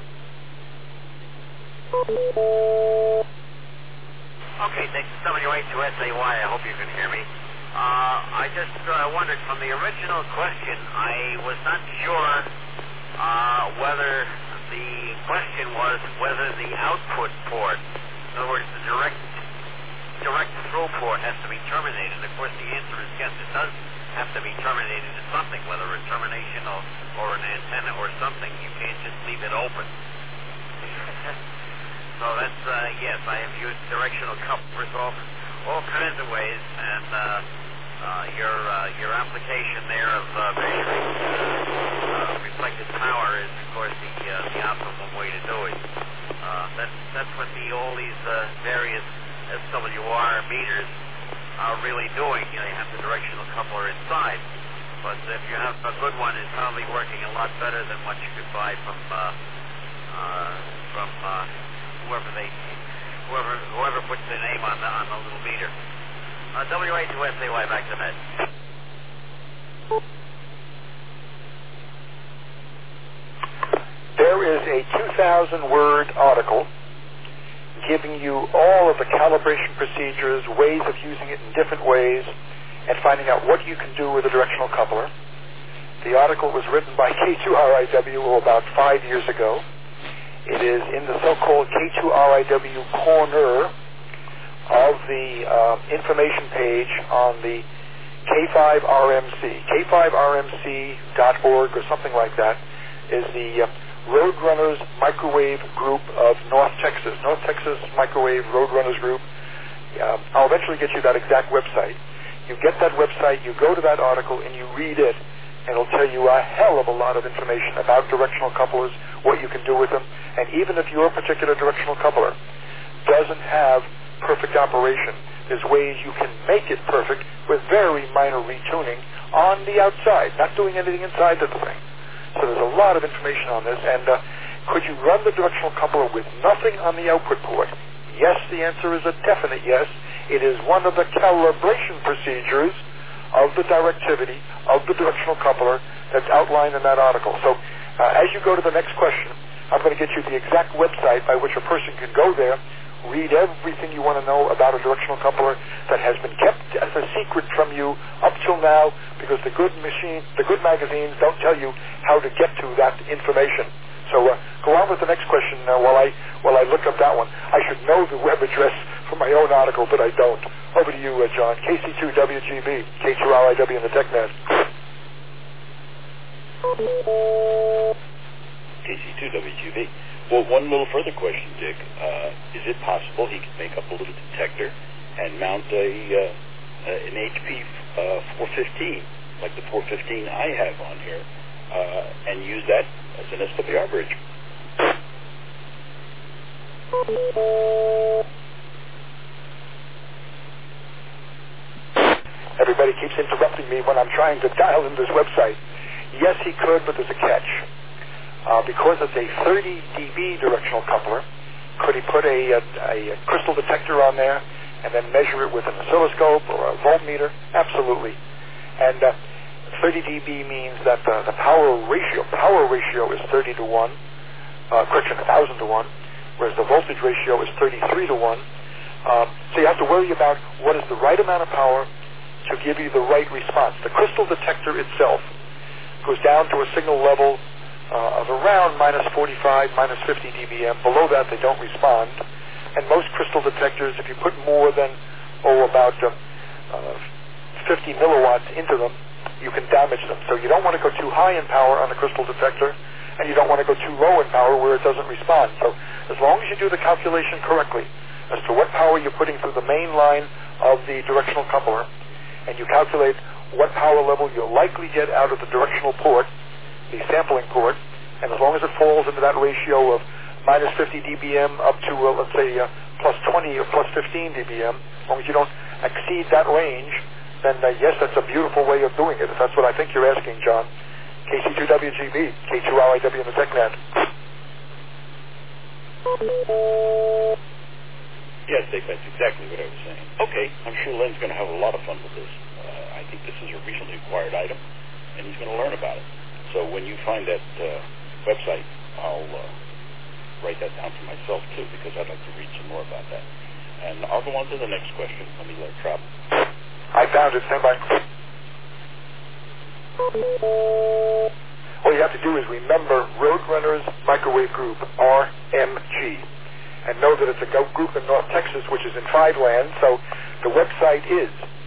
Okay, W2SAY, I hope you can hear me. I just wondered, from the original question, I was not sure whether the question was whether the output port, in other words, the direct through port, has to be terminated. Of course, the answer is yes, it does have to be terminated to something, whether a termination or an antenna or something. You can't just leave it open. So that's, yes, I have used directional couplers all kinds of ways, and your application there of measuring reflected power is, of course, the optimum way to do it. That's what all these various SWR meters are really doing. You have the directional coupler inside, but if you have a good one, it's probably working a lot better than what you could buy from whoever puts their name on the little meter. WA2SAY, back to that. There is a 2,000-word article giving you all of the calibration procedures, ways of using it in different ways, and finding out what you can do with a directional coupler. The article was written by K2RIW about 5 years ago. It is in the so-called K2RIW corner of the information page on the K5RMC. K5RMC.org or something like that is the Roadrunners Microwave Group of North Texas. North Texas Microwave Roadrunners Group. I'll eventually get you that exact website. You get that website, you go to that article, and you read it, and it'll tell you a hell of a lot of information about directional couplers, what you can do with them, and even if your particular directional coupler doesn't have perfect operation, there's ways you can make it perfect with very minor retuning on the outside, not doing anything inside the thing. So there's a lot of information on this, and could you run the directional coupler with nothing on the output port? Yes, the answer is a definite yes. It is one of the calibration procedures of the directivity of the directional coupler that's outlined in that article. So as you go to the next question, I'm going to get you the exact website by which a person can go there, read everything you want to know about a directional coupler that has been kept as a secret from you up till now, because the good magazines don't tell you how to get to that information. So go on with the next question while I look up that one. I should know the web address from my own article, but I don't. Over to you, John. KC2WGB, K2RIW in the TechNet. KC2WGB. Well, one little further question, Dick. Is it possible he could make up a little detector and mount an HP 415, like the 415 I have on here, and use that as an SWR bridge? Everybody keeps interrupting me when I'm trying to dial in this website. Yes, he could, but there's a catch. Because it's a 30 dB directional coupler, could he put a crystal detector on there and then measure it with an oscilloscope or a voltmeter? Absolutely. And 30 dB means that the power ratio is 30 to 1, 1,000 to 1, whereas the voltage ratio is 33 to 1. So you have to worry about what is the right amount of power to give you the right response. The crystal detector itself goes down to a signal level of around minus 45, minus 50 dBm. Below that, they don't respond. And most crystal detectors, if you put more than, about 50 milliwatts into them, you can damage them. So you don't want to go too high in power on a crystal detector, and you don't want to go too low in power where it doesn't respond. So as long as you do the calculation correctly as to what power you're putting through the main line of the directional coupler, and you calculate what power level you'll likely get out of the directional port, the sampling port, and as long as it falls into that ratio of minus 50 dBm up to, let's say, plus 20 or plus 15 dBm, as long as you don't exceed that range, then yes, that's a beautiful way of doing it. If that's what I think you're asking, John. KC2WGB, K2RIW in the TechNet. Yes, Dave, that's exactly what I was saying. Okay, I'm sure Len's going to have a lot of fun with this. I think this is a recently acquired item, and he's going to learn about it. So when you find that website, I'll write that down for myself, too, because I'd like to read some more about that. And I'll go on to the next question. Let me let it drop. I found it. Stand by. All you have to do is remember Roadrunners Microwave Group, RMG, and know that it's a group in North Texas, which is in 5 lands. So the website is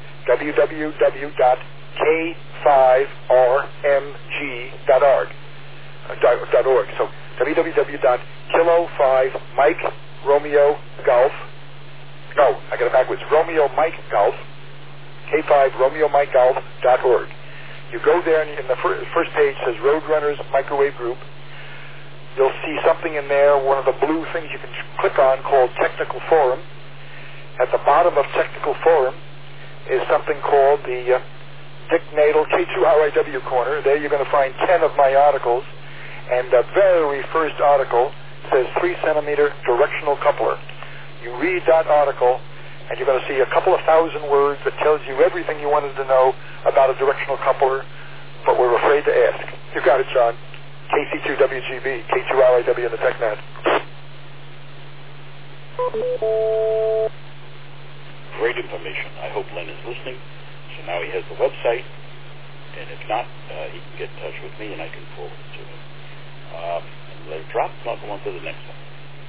www.k5rmg.org. So www.kilo 5 Mike Romeo Golf. No, I got it backwards. Romeo Mike Golf. K5 Romeo Mike Golf.org. You go there, and in the first page says Roadrunners Microwave Group. You'll see something in there, one of the blue things you can click on called Technical Forum. At the bottom of Technical Forum is something called the Dick Nadel K2RIW Corner. There you're going to find 10 of my articles. And the very first article says 3-centimeter directional coupler. You read that article, and you're going to see a couple of thousand words that tells you everything you wanted to know about a directional coupler, but we're afraid to ask. You got it, John. KC2WGB, K2RIW in the TechNet. Great information. I hope Len is listening. So now he has the website, and if not, he can get in touch with me, and I can forward it to him. And let it drop, and I'll go on to the next one.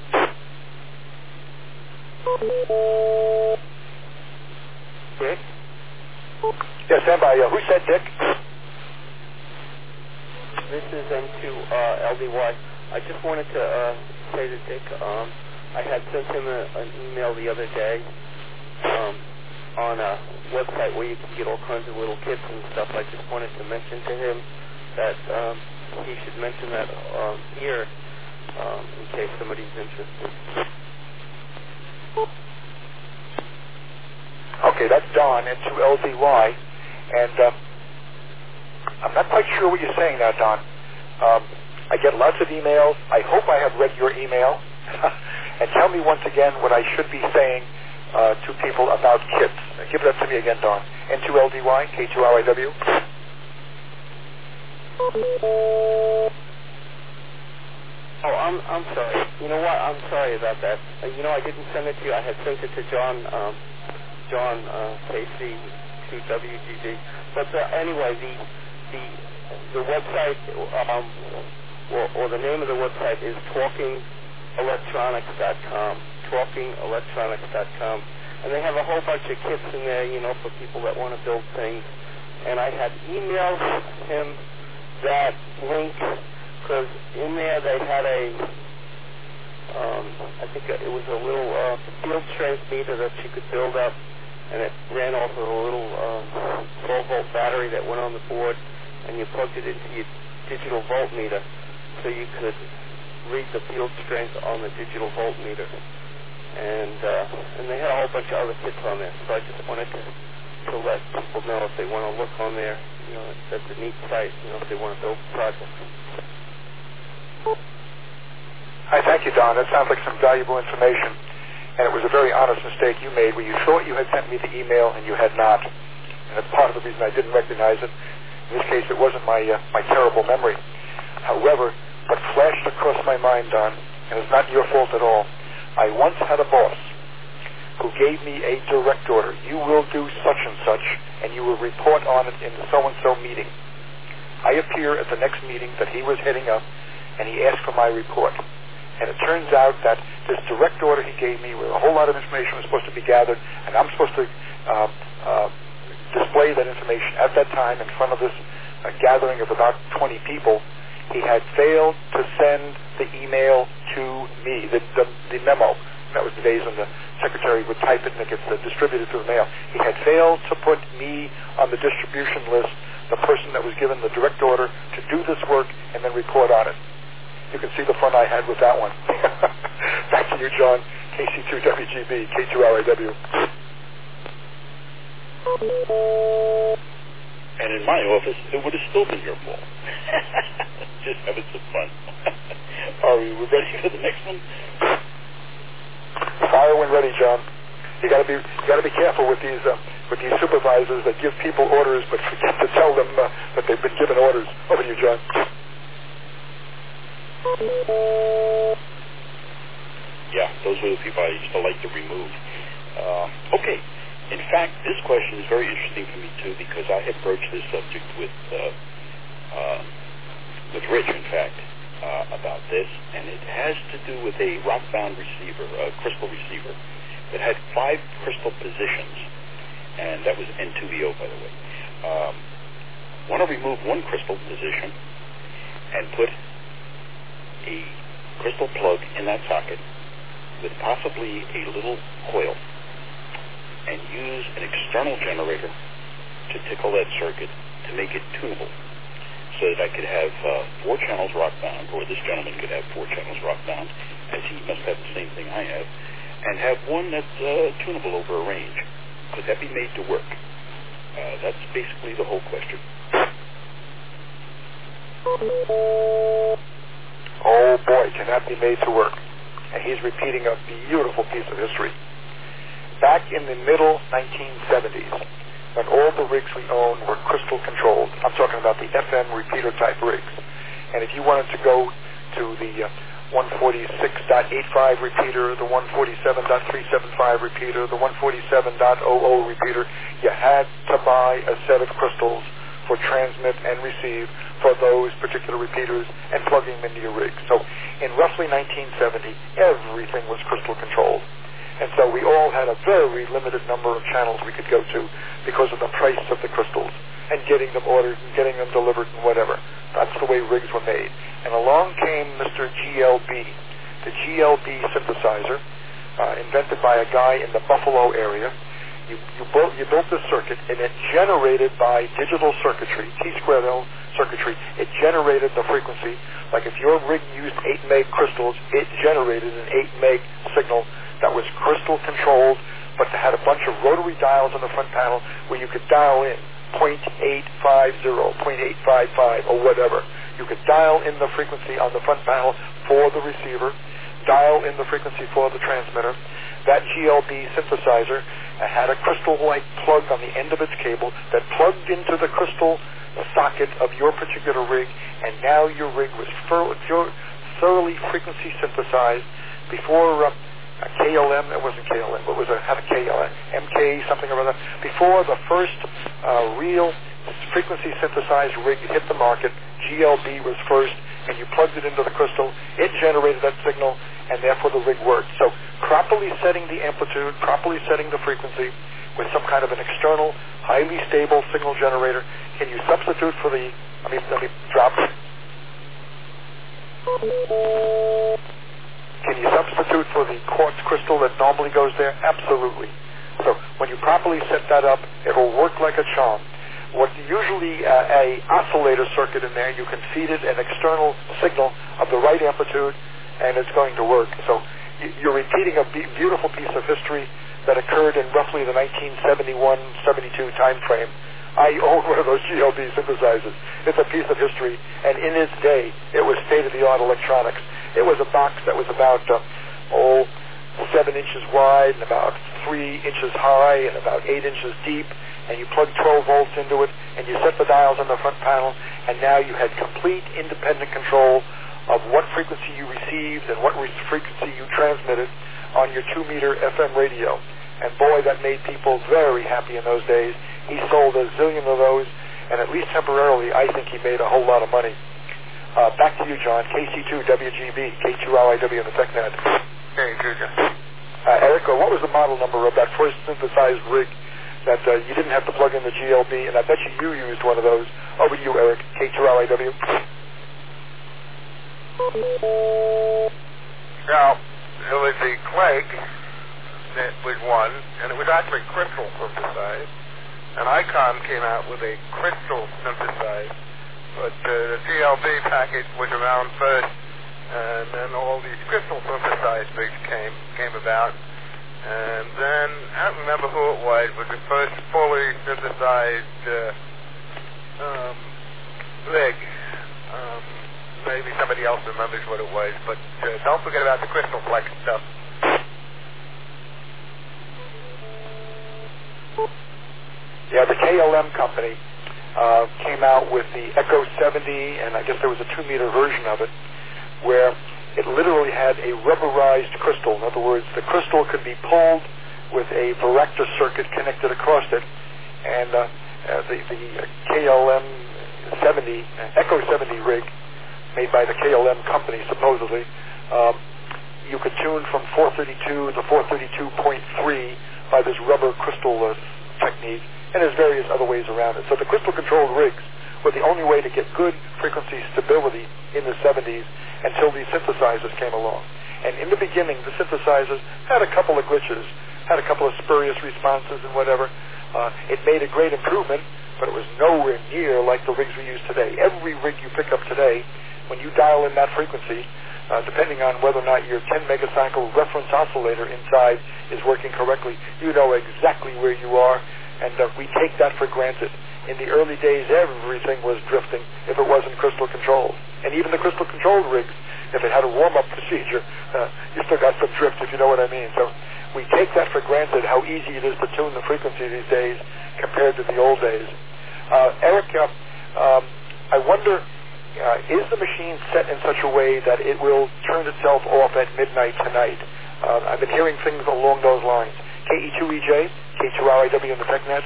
Dick? Yes, stand by. Who said Dick? This is N2LDY. I just wanted to say to Dick, I had sent him an email the other day on a website where you can get all kinds of little kits and stuff. I just wanted to mention to him that he should mention that here in case somebody's interested. Okay, that's Don, N2LDY. And I'm not quite sure what you're saying now, Don. I get lots of emails. I hope I have read your email. And tell me once again what I should be saying to people about kits. Give that to me again, Don. N2LDY, K2RIW. Oh, I'm sorry. You know what? I'm sorry about that. I didn't send it to you. I had sent it to John KC2WGG. But anyway, the website, or the name of the website is talkingelectronics.com. Talkingelectronics.com. And they have a whole bunch of kits in there, for people that want to build things. And I had emailed him that link because in there they had I think it was a little field strength meter that you could build up, and it ran off of a little 12-volt battery that went on the board, and you plugged it into your digital voltmeter so you could read the field strength on the digital voltmeter. And they had a whole bunch of other kits on there, so I just wanted to let people know if they want to look on there, that's a neat site, if they want to build projects. I thank you, Don. That sounds like some valuable information. And it was a very honest mistake you made where you thought you had sent me the email and you had not. And that's part of the reason I didn't recognize it. In this case, it wasn't my terrible memory. However, what flashed across my mind, Don, and it's not your fault at all, I once had a boss who gave me a direct order. You will do such and such, and you will report on it in the so-and-so meeting. I appear at the next meeting that he was heading up, and he asked for my report. And it turns out that this direct order he gave me, where a whole lot of information was supposed to be gathered, and I'm supposed to display that information at that time in front of this gathering of about 20 people, he had failed to send the email to me, the memo. That was the days when the secretary would type it and it gets distributed through the mail. He had failed to put me on the distribution list, the person that was given the direct order to do this work and then report on it. You can see the fun I had with that one. Back to you, John. KC2WGB, K2LAW. And in my office, it would have still been your fault. Just having some fun. Are we ready for the next one? Fire when ready, John. You got to be careful with these supervisors that give people orders but forget to tell them that they've been given orders. Over to you, John. Yeah, those were the people I used to like to remove. Okay. In fact, this question is very interesting for me, too, because I had broached this subject with Rich, in fact, about this, and it has to do with a rock-bound receiver, a crystal receiver, that had 5 crystal positions, and that was N2VO, by the way. Want to remove one crystal position and put a crystal plug in that socket with possibly a little coil, and use an external generator to tickle that circuit to make it tunable, so that I could have 4 channels rock-bound, or this gentleman could have 4 channels rock-bound, as he must have the same thing I have, and have one that's tunable over a range. Could that be made to work? That's basically the whole question. Oh boy, can that be made to work. And he's repeating a beautiful piece of history. Back in the middle 1970s, when all the rigs we owned were crystal controlled, I'm talking about the FM repeater type rigs. And if you wanted to go to the 146.85 repeater, the 147.375 repeater, the 147.00 repeater, you had to buy a set of crystals for transmit and receive for those particular repeaters and plugging them into your rig. So in roughly 1970, everything was crystal controlled. And so we all had a very limited number of channels we could go to because of the price of the crystals and getting them ordered and getting them delivered and whatever. That's the way rigs were made. And along came Mr. GLB, the GLB synthesizer, invented by a guy in the Buffalo area. You built this circuit, and it generated by digital circuitry, T2L circuitry, it generated the frequency. Like if your rig used 8 meg crystals, it generated an 8 meg signal that was crystal controlled, but it had a bunch of rotary dials on the front panel where you could dial in 0.850, 0.855, or whatever. You could dial in the frequency on the front panel for the receiver, dial in the frequency for the transmitter. That GLB synthesizer had a crystal-like plug on the end of its cable that plugged into the crystal socket of your particular rig, and now your rig was thoroughly frequency synthesized. Before KLM, it wasn't KLM, what was it? Had a KLM, MK, something or other. Before the first real frequency synthesized rig hit the market, GLB was first, and you plugged it into the crystal. It generated that signal, and therefore the rig worked. So properly setting the amplitude, properly setting the frequency with some kind of an external, highly stable signal generator. Can you substitute for the, let me drop. Can you substitute for the quartz crystal that normally goes there? Absolutely. So when you properly set that up, it will work like a charm. What usually a oscillator circuit in there, you can feed it an external signal of the right amplitude, and it's going to work. So you're repeating a beautiful piece of history that occurred in roughly the 1971-72 time frame. I own one of those GLB synthesizers. It's a piece of history, and in its day, it was state-of-the-art electronics. It was a box that was about 7 inches wide and about 3 inches high and about 8 inches deep, and you plug 12 volts into it, and you set the dials on the front panel, and now you had complete independent control of what frequency you received and what frequency you transmitted on your 2-meter FM radio. And boy, that made people very happy in those days. He sold a zillion of those, and at least temporarily, I think he made a whole lot of money. Back to you, John. KC2WGB, K2RIW in the TechNet. Hey, Juju. Eric, what was the model number of that first synthesized rig that you didn't have to plug in the GLB, and I bet you used one of those. Over to you, Eric, K2RIW. Now, it was the Clegg that was one, and it was actually crystal synthesized. And Icon came out with a crystal synthesized, but the GLB package was around first, and then all these crystal synthesized rigs came about. And then, I don't remember who it was, but the first fully synthesized rig. Maybe somebody else remembers what it was, but don't forget about the Crystal Flex stuff. Yeah, the KLM company came out with the Echo 70, and I guess there was a 2-meter version of it, where it literally had a rubberized crystal. In other words, the crystal could be pulled with a varactor circuit connected across it, and the KLM 70, Echo 70 rig, made by the KLM company, supposedly, you could tune from 432 to 432.3 by this rubber crystal technique, and there's various other ways around it. So the crystal-controlled rigs were the only way to get good frequency stability in the 70s until these synthesizers came along. And in the beginning, the synthesizers had a couple of glitches, had a couple of spurious responses and whatever. It made a great improvement, but it was nowhere near like the rigs we use today. Every rig you pick up today, when you dial in that frequency, depending on whether or not your 10 megacycle reference oscillator inside is working correctly, you know exactly where you are, and we take that for granted. In the early days, everything was drifting if it wasn't crystal controlled. And even the crystal controlled rigs, if it had a warm-up procedure, you still got some drift, if you know what I mean. So we take that for granted, how easy it is to tune the frequency these days compared to the old days. Eric, I wonder, is the machine set in such a way that it will turn itself off at midnight tonight? I've been hearing things along those lines. KE2EJ, K2RIW in the TechNet.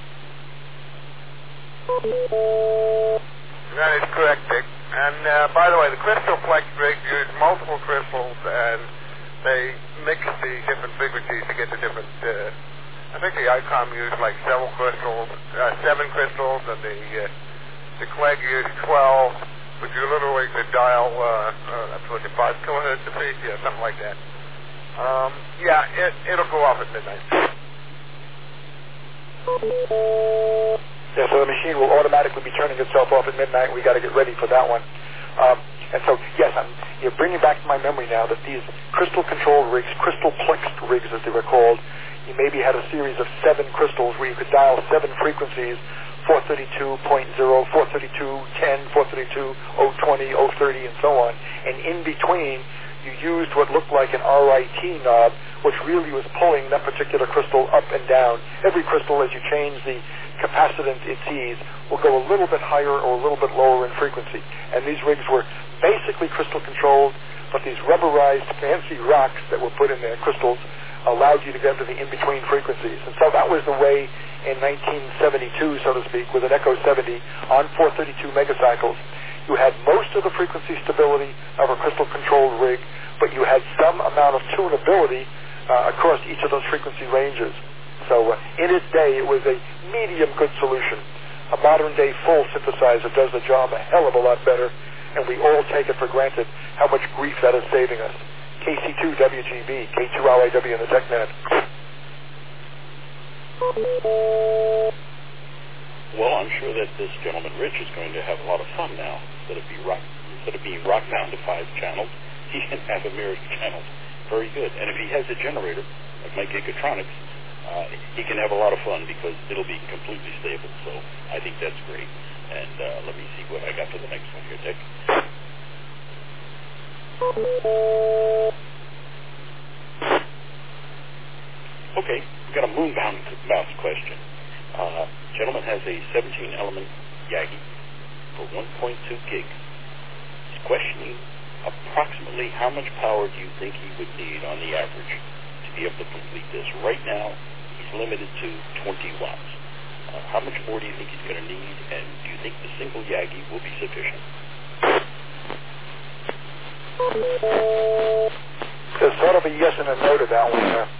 That is correct, Dick. And by the way, the Crystal Flex rig used multiple crystals, and they mix the different frequencies to get the different. I think the ICOM used like 7 crystals, and the Clegg used 12. But you literally could dial, that's what, 5 kilohertz a piece, yeah, something like that. It'll go off at midnight. Yeah, so the machine will automatically be turning itself off at midnight, and we got to get ready for that one. And so, yes, you're bringing back to my memory now that these crystal-controlled rigs, crystal-plexed rigs as they were called, you maybe had a series of 7 crystals where you could dial 7 frequencies, 432.0, 432.10, 432.020, 030, and so on. And in between, you used what looked like an RIT knob, which really was pulling that particular crystal up and down. Every crystal, as you change the capacitance it sees, will go a little bit higher or a little bit lower in frequency. And these rigs were basically crystal controlled, but these rubberized fancy rocks that were put in their crystals allowed you to get to the in-between frequencies. And so that was the way in 1972, so to speak, with an Echo 70 on 432 megacycles. You had most of the frequency stability of a crystal-controlled rig, but you had some amount of tunability across each of those frequency ranges. So in its day, it was a medium good solution. A modern-day full synthesizer does the job a hell of a lot better, and we all take it for granted how much grief that is saving us. KC2WGB, K2RIW in the TechNet. Well, I'm sure that this gentleman, Rich, is going to have a lot of fun now. Instead of being rocked down to 5 channels, he can have a myriad of channels. Very good. And if he has a generator, like my Gigatronics, he can have a lot of fun because it'll be completely stable. So I think that's great. And let me see what I got for the next one here, Dick. Okay, we've got a moon-bound mouse question. Gentleman has a 17-element Yagi for 1.2 gig. He's questioning approximately how much power do you think he would need on the average to be able to complete this. Right now, he's limited to 20 watts. How much more do you think he's going to need, and do you think the single Yagi will be sufficient? There's sort of a yes and a no to that one.